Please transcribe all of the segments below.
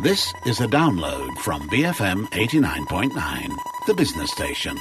This is a download from BFM 89.9, the business station.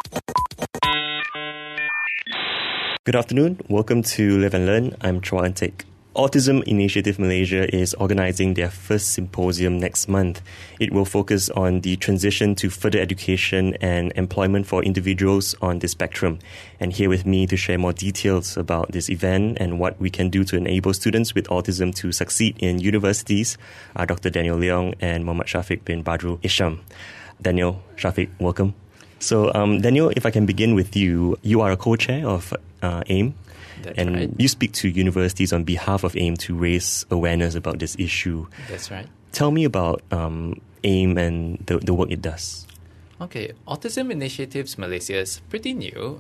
Good afternoon. Welcome to Live and Learn. I'm Chua Antek. Autism Initiative Malaysia is organising their first symposium next month. It will focus on the transition to further education and employment for individuals on the spectrum. And here with me to share more details about this event and what we can do to enable students with autism to succeed in universities are Dr. Daniel Leong and Muhammad Shafiq bin Badrul Isham. Daniel, Shafiq, welcome. So, Daniel, if I can begin with you, you are a co-chair of AIM. That's and right. You speak to universities on behalf of AIM to raise awareness about this issue. That's right. Tell me about AIM and the work it does. Okay, Autism Initiatives Malaysia is pretty new.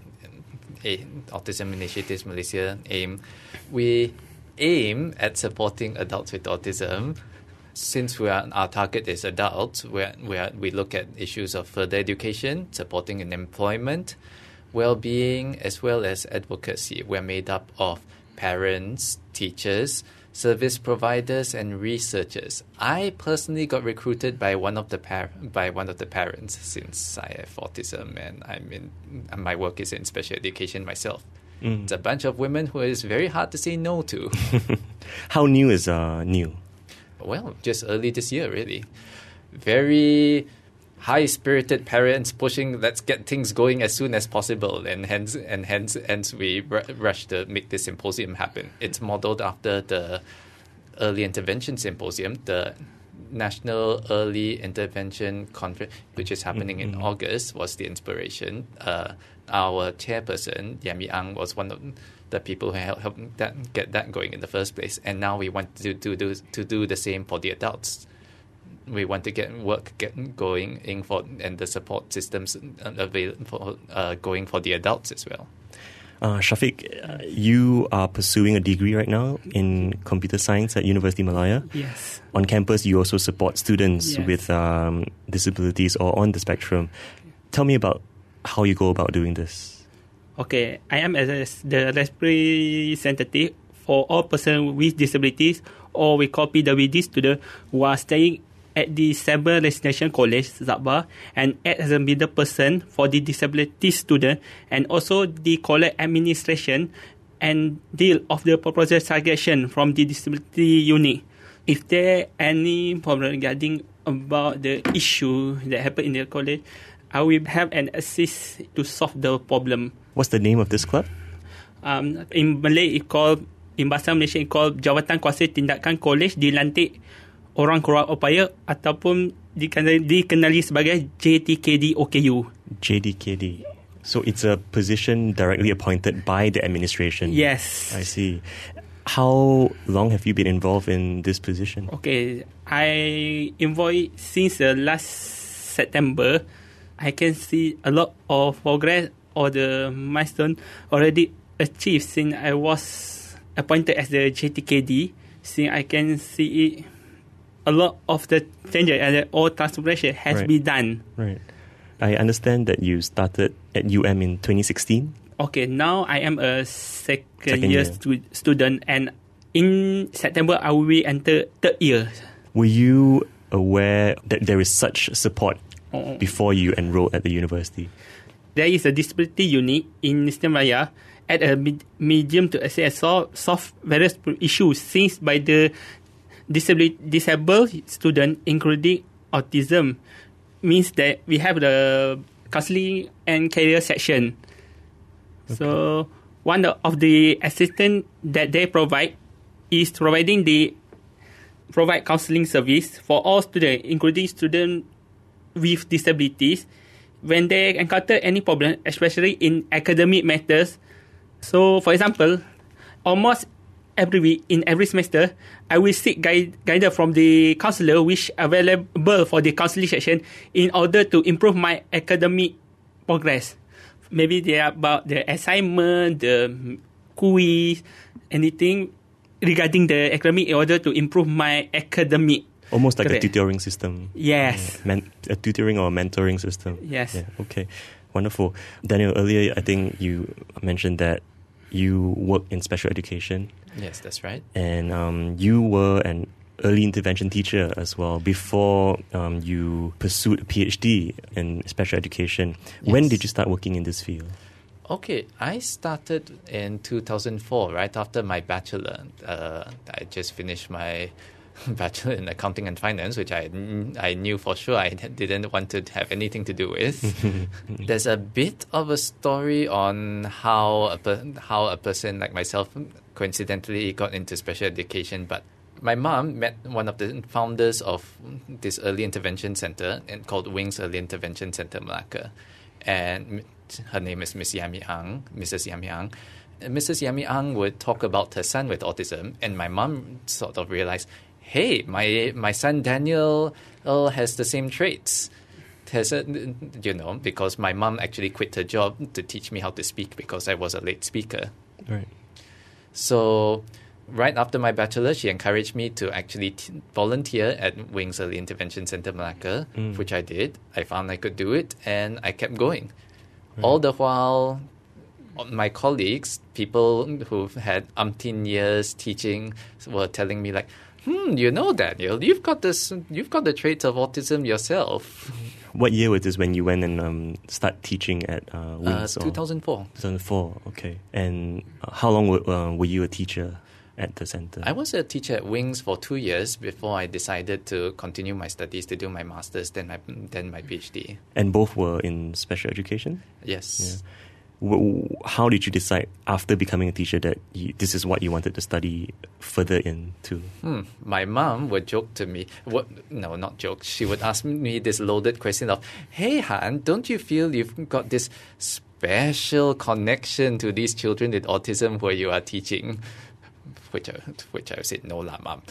Autism Initiatives Malaysia, AIM. We aim at supporting adults with autism. Since our target is adults, we look at issues of further education, supporting in employment, well-being, as well as advocacy. We're made up of parents, teachers, service providers, and researchers. I personally got recruited by one of the parents since I have autism and my work is in special education myself. It's a bunch of women who is very hard to say no to. How new is new? Well, just early this year, really. Very high-spirited parents pushing, let's get things going as soon as possible, and hence we rush to make this symposium happen. It's modeled after the Early Intervention Symposium, the National Early Intervention Conference, which is happening in August, was the inspiration. Our chairperson, Yami Ang, was one of the people who helped get that going in the first place. And now we want to do the same for the adults. We want to get going and the support systems available going for the adults as well. Shafiq, you are pursuing a degree right now in computer science at University Malaya. Yes. On campus, you also support students Yes. with disabilities or on the spectrum. Tell me about how you go about doing this. Okay, I am as the representative for all persons with disabilities, or we call PWD students, who are staying at the Sabre Residential College, Sabah, and act as a middle person for the disability student, and also the college administration and deal of the proposal suggestion from the disability unit. If there any problem regarding about the issue that happened in the college, I will help and assist to solve the problem. What's the name of this club? In Malay, in Bahasa Malaysia, it called Jawatan Kuasa Tindakan Kolej Dilantik Orang Kurang Upaya ataupun dikenali sebagai JTKD OKU. JDKD. So it's a position directly appointed by the administration. Yes. I see. How long have you been involved in this position? Okay, I involved since last September. I can see a lot of progress or the milestone already achieved since I was appointed as the JTKD. Since I can see it, a lot of the changes and all transformation has been done. Right. I understand that you started at UM in 2016. Okay, now I am a second year student, and in September I will enter third year. Were you aware that there is such support before you enrolled at the university? There is a disability unit in Eastern Malaya at a medium to assess solve various issues since by the disabled student, including autism. Means that we have the counseling and career section. Okay. So one of the assistance that they provide is provide counseling service for all students, including students with disabilities, when they encounter any problem, especially in academic matters. So, for example, almost every week, in every semester, I will seek guidance from the counselor which available for the counseling section in order to improve my academic progress. Maybe they are about the assignment, the quiz, anything regarding the academic in order to improve my academic. Almost like a tutoring system. Yes. A tutoring or mentoring system. Yes. Yeah, okay. Wonderful. Daniel, earlier I think you mentioned that you work in special education. Yes, that's right. And you were an early intervention teacher as well before you pursued a PhD in special education. Yes. When did you start working in this field? Okay, I started in 2004, right after my bachelor. I just finished my bachelor in accounting and finance, which I knew for sure I didn't want to have anything to do with. There's a bit of a story on how a person like myself coincidentally got into special education, but my mom met one of the founders of this early intervention center called Wings Early Intervention Center Malacca, and her name is Mrs. Yami Ang. Mrs. Yami Ang would talk about her son with autism, and my mom sort of realized, hey, my son Daniel has the same traits. Because my mom actually quit her job to teach me how to speak because I was a late speaker. Right. So right after my bachelor, she encouraged me to actually volunteer at Wings Early Intervention Center Malacca, which I did. I found I could do it, and I kept going. Right. All the while, my colleagues, people who've had umpteen years teaching, were telling me like, Daniel, you've got the traits of autism yourself. What year was this when you went and start teaching at Wings? 2004. 2004, okay. And how long were you a teacher at the center? I was a teacher at Wings for 2 years before I decided to continue my studies to do my master's, then my PhD. And both were in special education? Yes. Yeah. How did you decide after becoming a teacher that this is what you wanted to study further into? My mom would joke to me. No, not joke. She would ask me this loaded question of, hey, Han, don't you feel you've got this special connection to these children with autism where you are teaching? Which I said, no lah, Mom.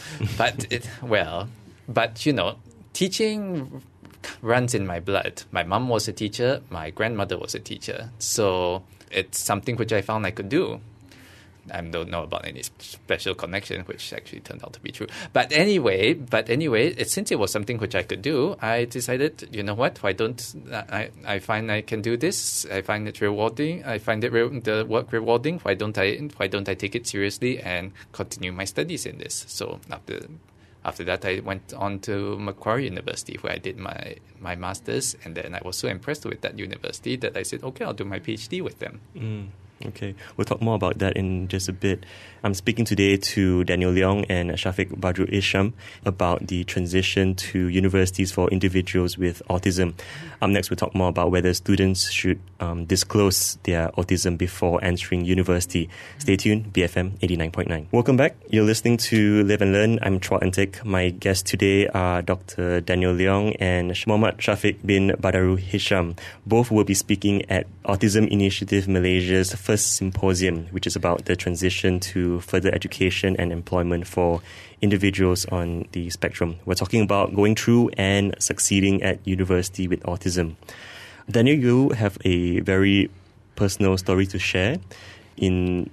But teaching runs in my blood. My mom was a teacher. My grandmother was a teacher. So it's something which I found I could do. I don't know about any special connection, which actually turned out to be true. But anyway, since it was something which I could do, I decided, you know what? Why don't I find I can do this? I find it rewarding. I find the work rewarding. Why don't I take it seriously and continue my studies in this? So after that, I went on to Macquarie University, where I did my master's, and then I was so impressed with that university that I said, okay, I'll do my PhD with them. Okay, we'll talk more about that in just a bit. I'm speaking today to Daniel Leong and Shafiq Badrul Isham about the transition to universities for individuals with autism. Next, we'll talk more about whether students should disclose their autism before entering university. Stay tuned, BFM 89.9. Welcome back. You're listening to Live and Learn. I'm Chua Antek. My guests today are Dr. Daniel Leong and Muhammad Shafiq bin Badarul Hisham. Both will be speaking at Autism Initiative Malaysia's first symposium, which is about the transition to further education and employment for individuals on the spectrum. We're talking about going through and succeeding at university with autism. Daniel, you have a very personal story to share. In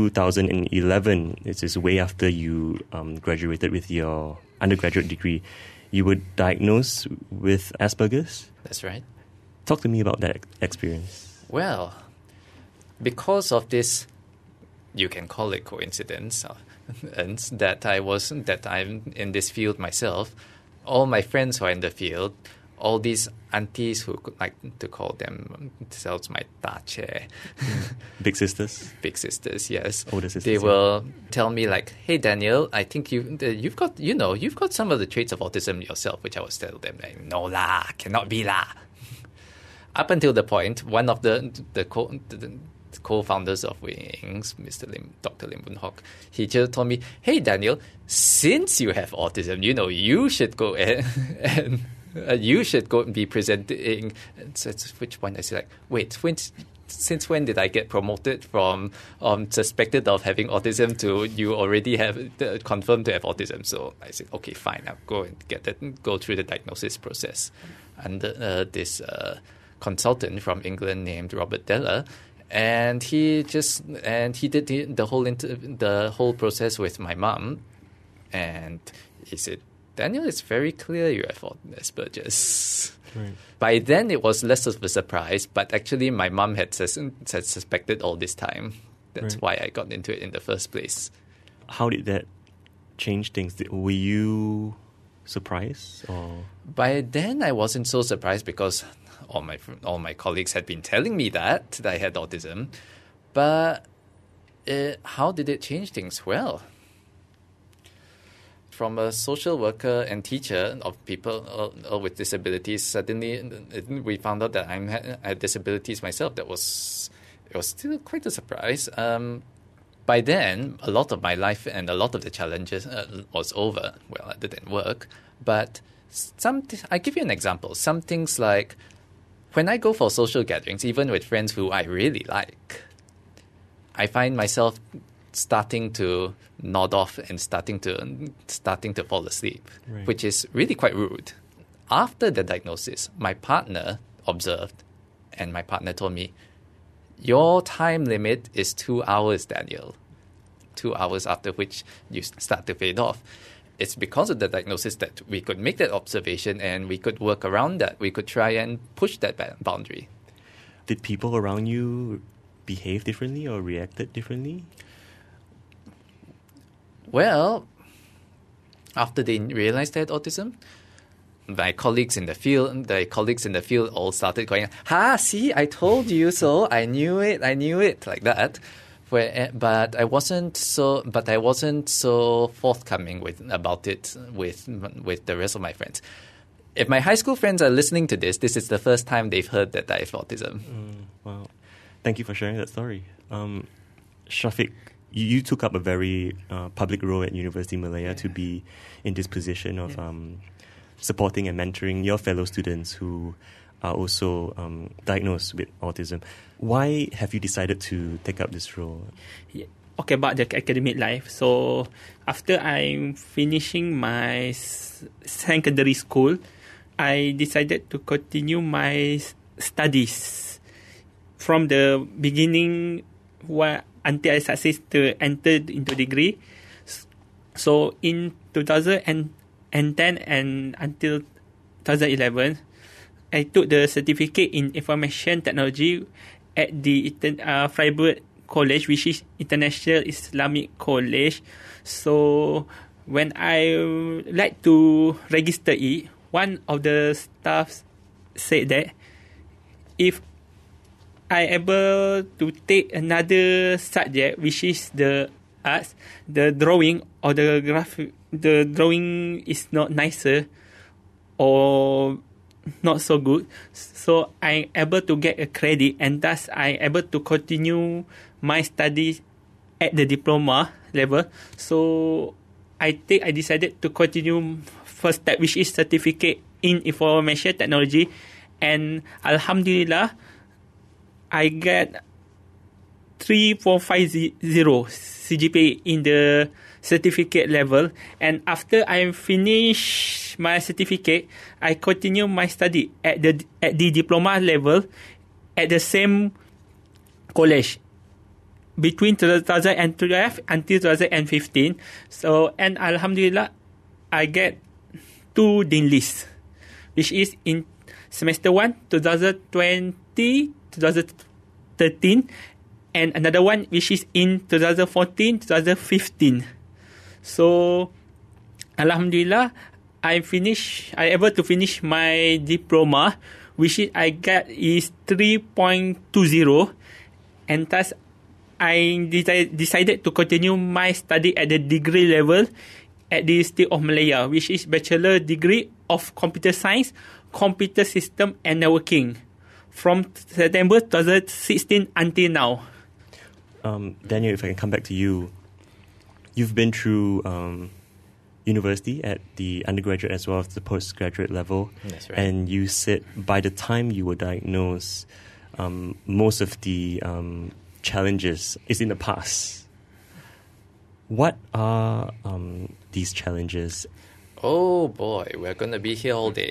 2011, this is way after you graduated with your undergraduate degree, you were diagnosed with Asperger's? That's right. Talk to me about that experience. Well, because of this, you can call it coincidence, and that I'm in this field myself. All my friends who are in the field, all these aunties who could like to call themselves my dache. Big sisters? Big sisters, yes. Older sisters. They will tell me like, hey Daniel, I think you've got some of the traits of autism yourself, which I will tell them like, no lah, cannot be lah. Up until the point, one of the co-founders of Wings, Dr. Lim Boon Hock, he just told me, hey Daniel, since you have autism, you should go and you should go and be presenting. At which point I said, like, wait, since when did I get promoted from suspected of having autism to you already have confirmed to have autism? So I said, okay, fine, I'll go and go through the diagnosis process. And this consultant from England named Robert Deller, and he did the whole process with my mum, and he said, Daniel, it's very clear you have Asperger's. Right. By then, it was less of a surprise, but actually my mum had suspected all this time. That's Right. why I got into it in the first place. How did that changed things? Were you surprised? Or? By then, I wasn't so surprised because all my colleagues had been telling me that I had autism. But how did it change things? Well, from a social worker and teacher of people with disabilities, suddenly we found out that I had disabilities myself. It was still quite a surprise. By then, a lot of my life and a lot of the challenges was over. Well, other than work, but I give you an example. Some things like when I go for social gatherings, even with friends who I really like, I find myself starting to nod off and starting to fall asleep, right. Which is really quite rude. After the diagnosis, my partner observed, and my partner told me, "Your time limit is 2 hours, Daniel. 2 hours after which you start to fade off." It's because of the diagnosis that we could make that observation and we could work around that. We could try and push that boundary. Did people around you behave differently or reacted differently? Well, after they realized they had autism, my colleagues in the field all started going, "Ha, see, I told you so. I knew it, like that." But I wasn't so forthcoming about it with the rest of my friends. If my high school friends are listening to this is the first time they've heard that I have autism. Wow. Thank you for sharing that story. Shafiq, you took up a very public role at University Malaya to be in this position of supporting and mentoring your fellow students who are also diagnosed with autism. Why have you decided to take up this role? Yeah. Okay, about the academic life. So after I'm finishing my secondary school, I decided to continue my studies from the beginning until I succeed to enter into degree. So in 2010 and until 2011, I took the certificate in information technology at the Freiburg College, which is International Islamic College. So when I like to register it, one of the staff said that if I able to take another subject, which is the arts, the drawing or the graphic, the drawing is not nicer or not so good, so I able to get a credit, and thus I able to continue my studies at the diploma level. So I decided to continue first step, which is certificate in information technology, and Alhamdulillah, I get 3.450 CGPA in the certificate level. And after I finish my certificate, I continue my study at the diploma level at the same college between 2012 until 2015. So, and Alhamdulillah, I get 2 dean lists, which is in semester 1, 2020, 2013, and another one which is in 2014, 2015. So, Alhamdulillah, I able to finish my diploma, which I got is 3.20, and thus I decided to continue my study at the degree level at the University of Malaya, which is Bachelor Degree of Computer Science, Computer System and Networking, from September 2016 until now. Daniel, if I can come back to you, you've been through university at the undergraduate as well as the postgraduate level. That's right. And you said by the time you were diagnosed, most of the challenges is in the past. What are these challenges? Oh boy, we're going to be here all day.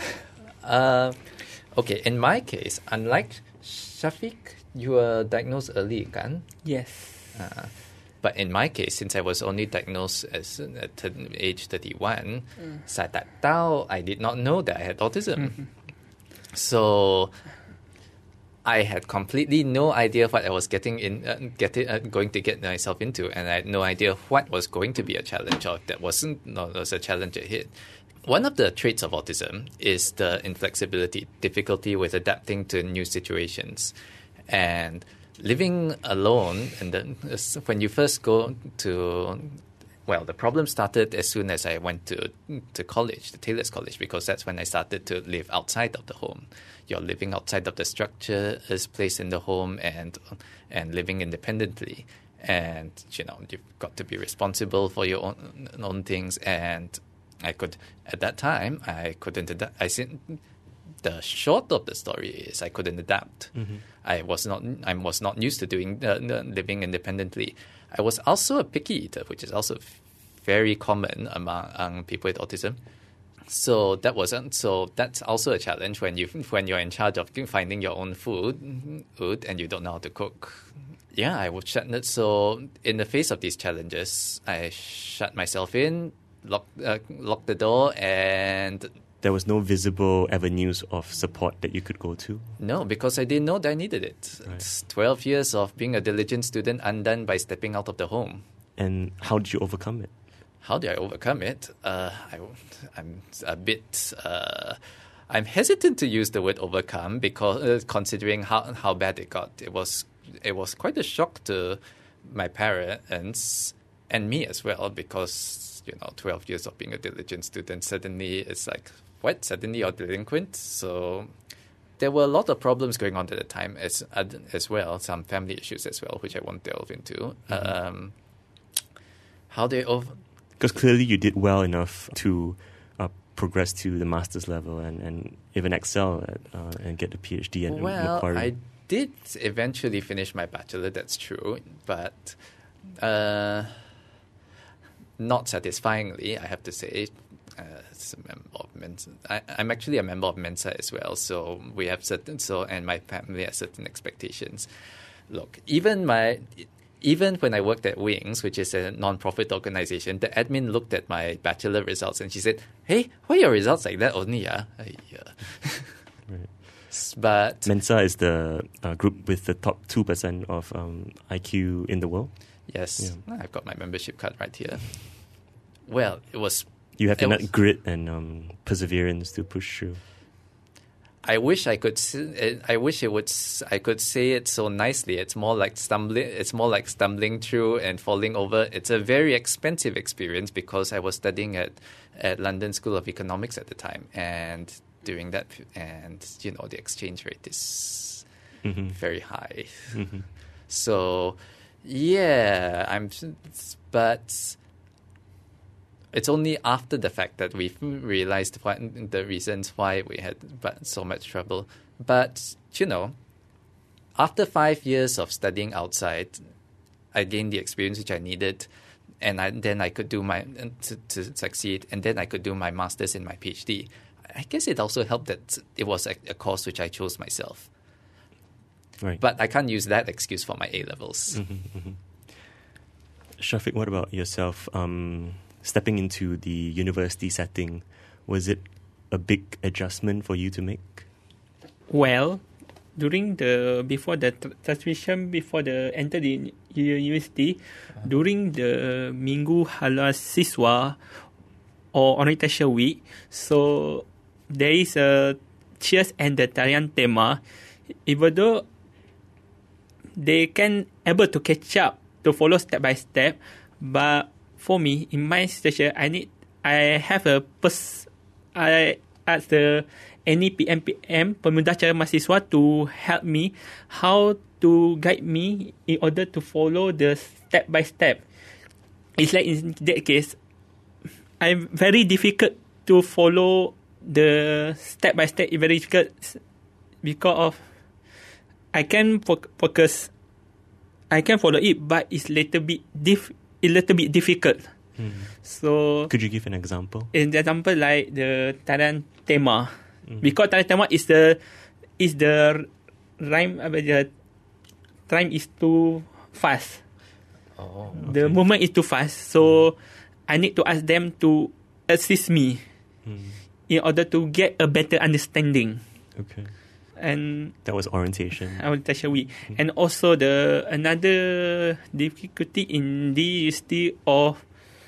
Okay, in my case, unlike Shafiq, you were diagnosed early, kan? Yes. But in my case, since I was only diagnosed at age 31, saya tak tahu, I did not know that I had autism. So I had completely no idea what I was going to get myself into, and I had no idea what was going to be a challenge or that wasn't was a challenge ahead. One of the traits of autism is the inflexibility, difficulty with adapting to new situations, and living alone. And then when you first go to the problem started as soon as I went to college, the Taylor's College, because that's when I started to live outside of the home. You're living outside of the structure is placed in the home and living independently. And, you've got to be responsible for your own things. And at that time, I couldn't adapt. The short of the story is I couldn't adapt. Mm-hmm. I was not used to doing living independently. I was also a picky eater, which is also very common among people with autism. So that's also a challenge when you're in charge of finding your own food and you don't know how to cook. Yeah, I would shut it. So in the face of these challenges, I shut myself in, locked the door, and there was no visible avenues of support that you could go to? No, because I didn't know that I needed it. Right. It's 12 years of being a diligent student undone by stepping out of the home. And how did you overcome it? How did I overcome it? I'm a bit... I'm hesitant to use the word overcome because considering how bad it got. It was quite a shock to my parents and me as well, because 12 years of being a diligent student, suddenly it's like, what? Suddenly you're delinquent? So there were a lot of problems going on at the time as well, some family issues as well, which I won't delve into. Mm-hmm. How they because clearly you did well enough to progress to the master's level and even excel and get a PhD at Macquarie. I did eventually finish my bachelor, that's true, but not satisfyingly, I have to say. As a member of Mensa, I'm actually a member of Mensa as well, so we have and my family has certain expectations. Look, even when I worked at Wings, which is a non-profit organization, the admin looked at my bachelor results and she said, "Hey, why are your results like that only?" Yeah. Right. But Mensa is the group with the top 2% of IQ in the world. Yes, yeah. I've got my membership card right here. Well, it was. You have enough grit and perseverance to push through. I wish I could. I could say it so nicely. It's more like stumbling. It's more like stumbling through and falling over. It's a very expensive experience because I was studying at London School of Economics at the time, and during that, and the exchange rate is very high. Mm-hmm. So, yeah, but. It's only after the fact that we've realized the reasons why we had so much trouble. But, after 5 years of studying outside, I gained the experience which I needed. And then I could do to succeed. And then I could do my master's and my PhD. I guess it also helped that it was a course which I chose myself. Right. But I can't use that excuse for my A-levels. Mm-hmm, mm-hmm. Shafiq, what about yourself? Stepping into the university setting, was it a big adjustment for you to make? Well, before the transition, before the enter the university, during the Minggu Halal Siswa or Orientation Week, so there is a cheers and the tarian tema. Even though they can able to catch up to follow step by step, but for me, in my situation, I ask the NEPMPM, Pemuda Cara Mahasiswa, to help me how to guide me in order to follow the step by step. It's like in that case, I'm very difficult to follow the step by step. Very difficult because of I can focus. I can follow it, but it's a little bit difficult. So could you give an example? An example like the tarian tema, because tarian tema is the rhyme. The rhyme is too fast. Oh, okay. The movement is too fast. So I need to ask them to assist me in order to get a better understanding. Okay. and That was orientation. orientation week. And also another difficulty in the University of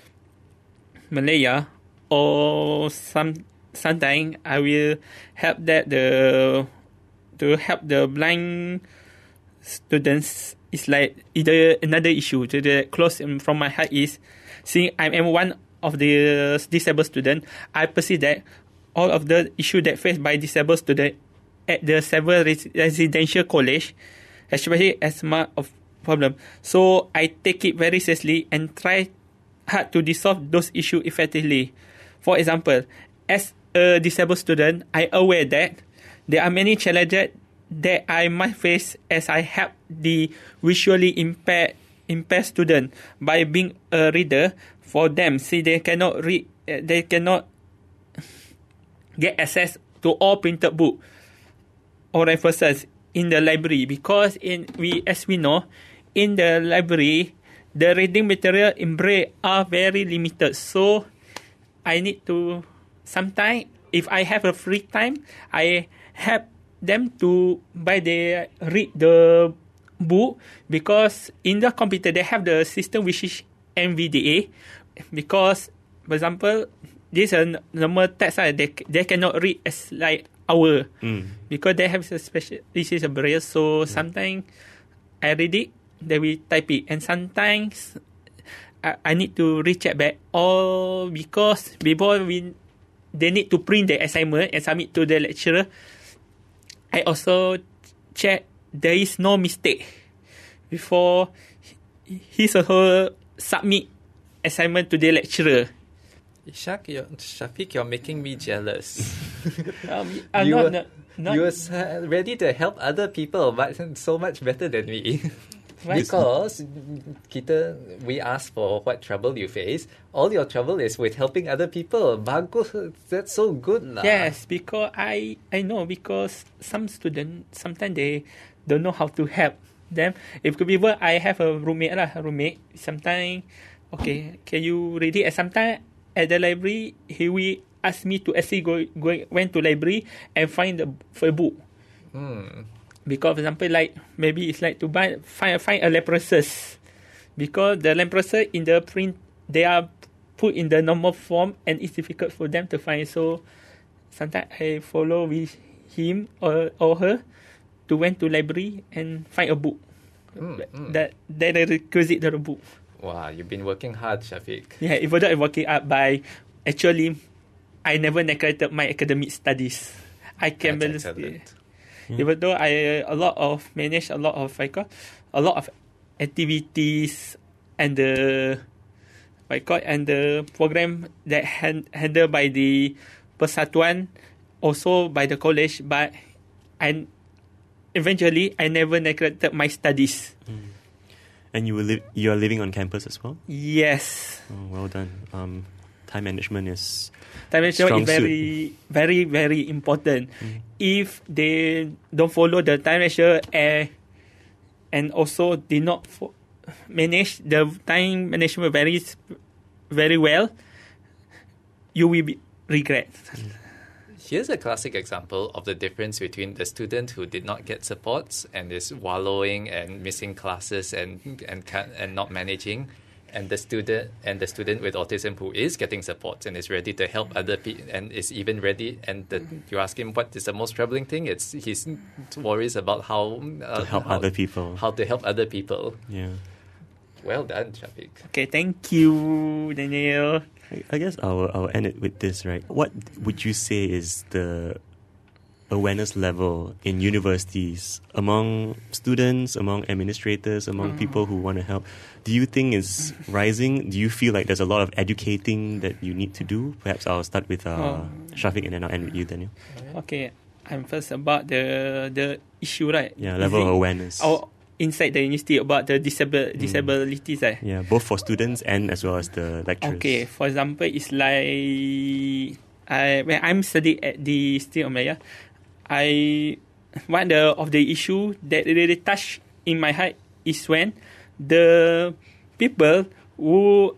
Malaya, or sometimes I will help to help the blind students. Is like either another issue to the close from my heart is, seeing I am one of the disabled student, I perceive that all of the issue that faced by disabled student at the several residential college, especially asthma of problem. So I take it very seriously and try hard to resolve those issues effectively. For example, as a disabled student, I aware that there are many challenges that I might face as I help the visually impaired student by being a reader for them. See, they cannot read, they cannot get access to all printed book or references in the library, because as we know, in the library, the reading material in Braille are very limited. So I need to, sometimes, if I have a free time, I help them to read the book, because in the computer they have the system which is NVDA, because for example this is a normal text, they cannot read as like our because they have a special, this is a Braille. So sometimes I read it, they will type it, and sometimes I need to recheck back all, because before they need to print the assignment and submit to the lecturer. I also check there is no mistake before his or her submit assignment to the lecturer. Shafiq, you're making me jealous. I'm you not were ready to help other people, but so much better than me. Because we ask for what trouble you face. All your trouble is with helping other people. Bagus, that's so good lah. Yes, because I know, because some students sometimes they don't know how to help them. If people, I have a roommate. Sometimes, okay, can you read it? And sometimes at the library, he will ask me to actually went to library and find a book. Because, for example, like maybe it's like to find a leprosus, because the leprosus in the print they are put in the normal form and it's difficult for them to find. So sometimes I follow with him or her to went to library and find a book that requisite the book. Wow, you've been working hard, Shafiq. Yeah, even though I'm working hard by actually, I never neglected my academic studies. I can balance it. Even though I manage a lot of activities and the program that handled by the Persatuan, also by the college, but eventually I never neglected my studies. And you are living on campus as well? Yes. Oh, well done. Time management is very, very, very important. If they don't follow the time management and also did not manage the time management very well, you will regret. Here's a classic example of the difference between the student who did not get supports and is wallowing and missing classes and not managing, and the student with autism who is getting support and is ready to help other people and is even ready. And you ask him what is the most troubling thing. It's his worries about how to help other people. Yeah. Well done, Shafiq. Okay, thank you, Daniel. I guess I'll end it with this, right? What would you say is the awareness level in universities among students, among administrators, among people who want to help? Do you think it's rising? Do you feel like there's a lot of educating that you need to do? Perhaps I'll start with Shafiq and then I'll end with you, Daniel. Okay, I'm first about the issue, right? Yeah, level of awareness. Inside the university about the disabilities. Yeah, both for students and as well as the lecturers. Okay, for example, it's like when I'm studying at the University of Malaya, one of the issue that really touched in my heart is when the people who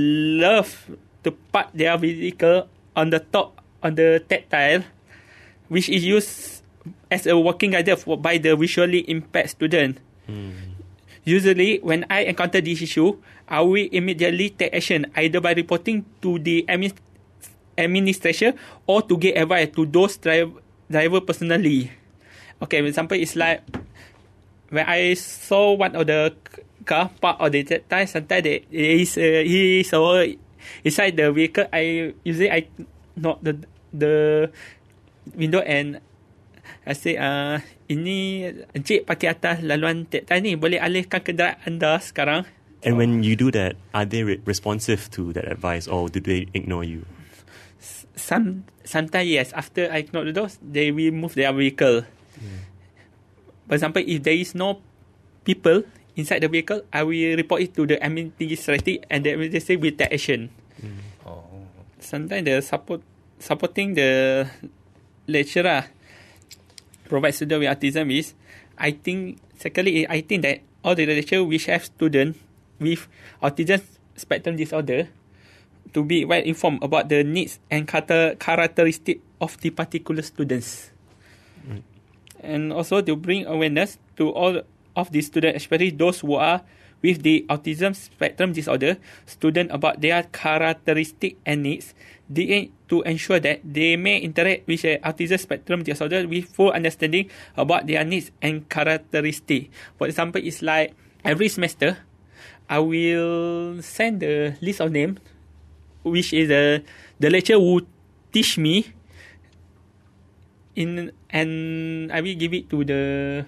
love to park their vehicle on the top on the tactile which is used as a working guide by the visually impaired student. Usually, when I encounter this issue, I will immediately take action, either by reporting to the administration or to get advice to those driver personally. Okay, for example, it's like when I saw one of the car park or the time, sometimes he is inside the vehicle. I knock the window and I say, ini encik parking atas laluan tak ni, boleh alihkan kenderaan anda sekarang. And when you do that, are they responsive to that advice, or do they ignore you? Sometimes yes. After I knock the doors, they will move their vehicle. For example, if there is no people inside the vehicle, I will report it to the administrative, and the administrative will take action. Sometimes the supporting the lecturer provide student with autism is, I think that all the lecturers which have students with autism spectrum disorder to be well informed about the needs and characteristics of the particular students. And also to bring awareness to all of the students, especially those who are with the autism spectrum disorder, students about their characteristics and needs, to ensure that they may interact with the autism spectrum disorder with full understanding about their needs and characteristics. For example, it's like every semester, I will send the list of names, which is the lecturer who teach me, and I will give it to the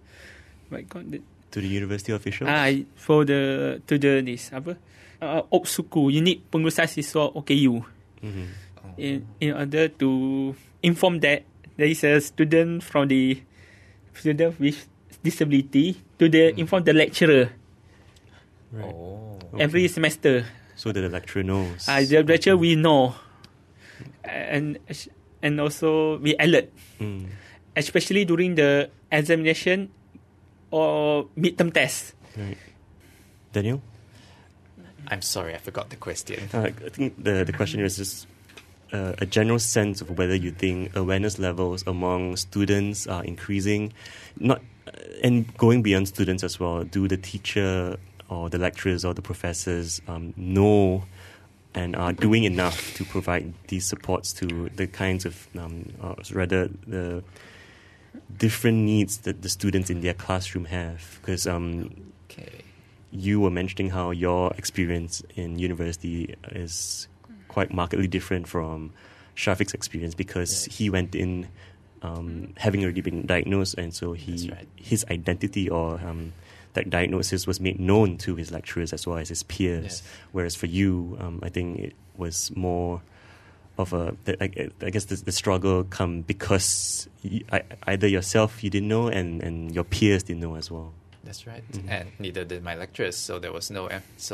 to the university officials. To the this OPSUKU, Unit Pengurusan Siswa OKU, in order to inform that there is a student with disability, to inform the lecturer. Right. Every semester. So that the lecturer knows. The lecturer will know, and also we alert, especially during the examination or midterm test. Right. Daniel? I'm sorry, I forgot the question. I think the question is just a general sense of whether you think awareness levels among students are increasing, and going beyond students as well. Do the teacher or the lecturers or the professors know and are doing enough to provide these supports to the kinds of, rather the different needs that the students in their classroom have? Because you were mentioning how your experience in university is quite markedly different from Shafiq's experience, because he went in having already been diagnosed, and so his identity or that diagnosis was made known to his lecturers as well as his peers. Yes. Whereas for you, I think it was more of I guess the struggle come because either yourself you didn't know and your peers didn't know as well. That's right, and neither did my lecturers. So there's no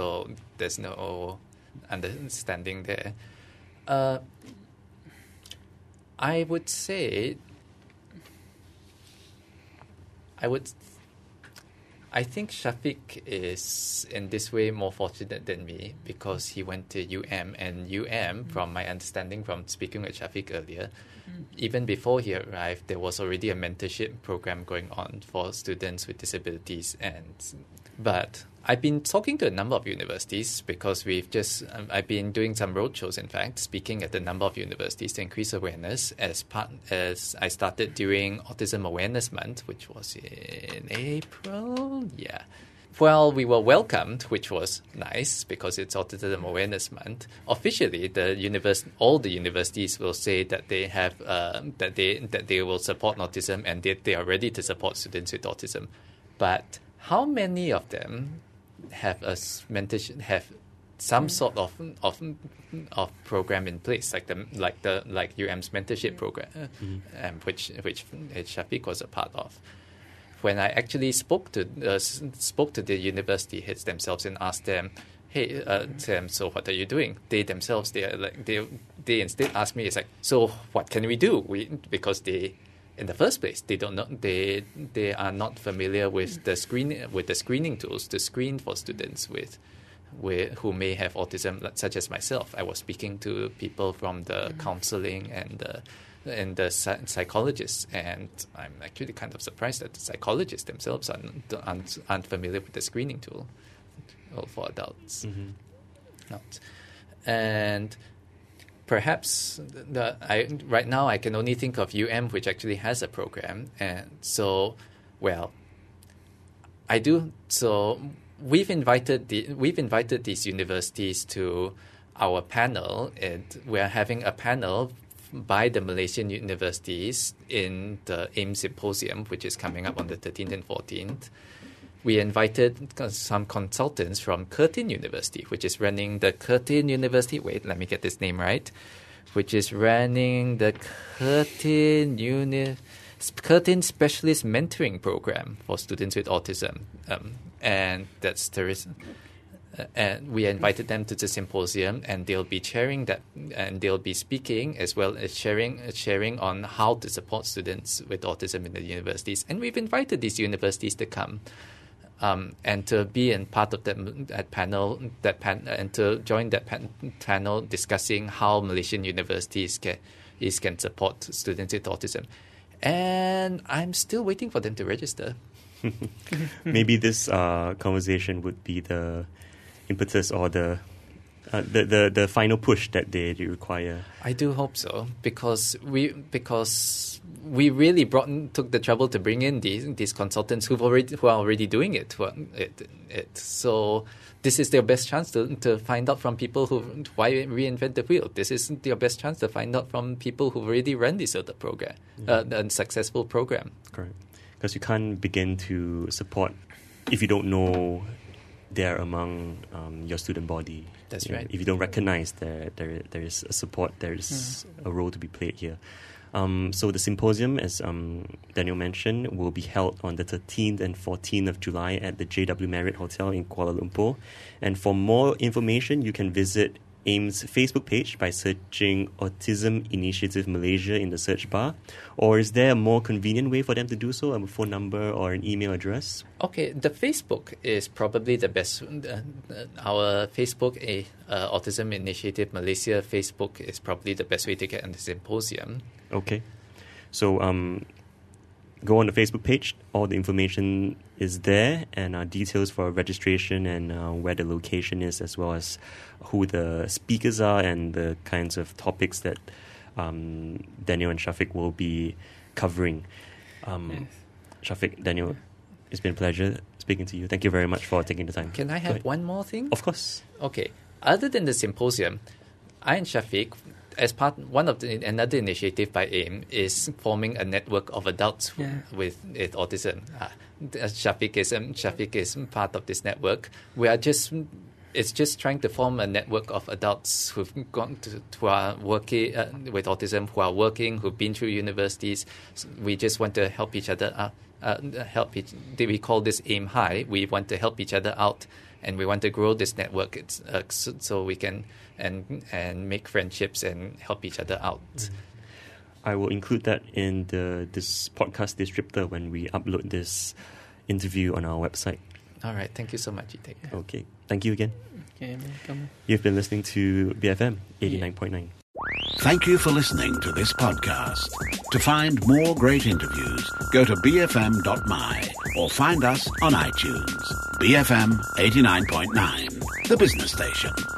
understanding there. I would say, I think Shafiq is in this way more fortunate than me, because he went to UM, and UM, from my understanding from speaking with Shafiq earlier, even before he arrived, there was already a mentorship program going on for students with disabilities. But I've been talking to a number of universities, because I've been doing some roadshows, in fact, speaking at a number of universities to increase awareness as I started during Autism Awareness Month, which was in April. Yeah. Well, we were welcomed, which was nice because it's Autism Awareness Month. Officially, all the universities will say that they have that they will support autism, and they are ready to support students with autism. But how many of them have a mentorship, have some sort of program in place, like UM's mentorship program, which Shafiq was a part of? When I actually spoke to the university heads themselves and asked them, "Hey, Sam, so what are you doing?" They themselves, they instead asked me, "It's like, so what can we do?" Because in the first place, they don't know, they are not familiar with the screening tools to screen for students who may have autism, such as myself. I was speaking to people from the counselling and psychologists. And I'm actually kind of surprised that the psychologists themselves aren't familiar with the screening tool for adults. And perhaps right now I can only think of UM, which actually has a program. And so, I do. So we've invited these universities to our panel, and we're having a panel by the Malaysian universities in the AIMS Symposium, which is coming up on the 13th and 14th. We invited some consultants from Curtin University, which is running the Curtin University. Wait, let me get this name right. Which is running the Curtin Specialist Mentoring Program for students with autism, and that's Teresa. And we invited them to the symposium, and they'll be chairing that, and they'll be speaking as well as sharing on how to support students with autism in the universities. And we've invited these universities to come, and to be in part of that panel, and to join that panel discussing how Malaysian universities can support students with autism. And I'm still waiting for them to register. Maybe this conversation would be the impetus or the final push that they require. I do hope so, because we really took the trouble to bring in these consultants who are already doing it. So this is their best chance to find out from people why reinvent the wheel. This is their best chance to find out from people who've already run this sort of program, a successful program. Correct, because you can't begin to support if you don't know they're among your student body. That's right. If you don't recognize that there is a support, there is a role to be played here. So the symposium, as Daniel mentioned, will be held on the 13th and 14th of July at the JW Marriott Hotel in Kuala Lumpur. And for more information, you can visit AIMS' Facebook page by searching Autism Initiative Malaysia in the search bar. Or is there a more convenient way for them to do so, a phone number or an email address? Okay, the Facebook is probably the best. Our Facebook, Autism Initiative Malaysia Facebook, is probably the best way to get on the symposium. Okay. So go on the Facebook page. All the information is there, and details for registration and where the location is, as well as who the speakers are and the kinds of topics that Daniel and Shafiq will be covering. Shafiq, Daniel, it's been a pleasure speaking to you. Thank you very much for taking the time. Can I have one more thing? Of course. Okay. Other than the symposium, I and Shafiq, as one of another initiative by AIM, is forming a network of adults with autism. Shafiq is part of this network. It's just trying to form a network of adults who are working with autism, who've been through universities. We just want to help each other out. We call this AIM High. We want to help each other out, and we want to grow this network. So we can and make friendships and help each other out. I will include that in this podcast descriptor when we upload this interview on our website. All right. Thank you so much, Itek. Okay. Thank you again. Okay, welcome. You've been listening to BFM 89.9. Thank you for listening to this podcast. To find more great interviews, go to bfm.my or find us on iTunes. BFM 89.9, the business station.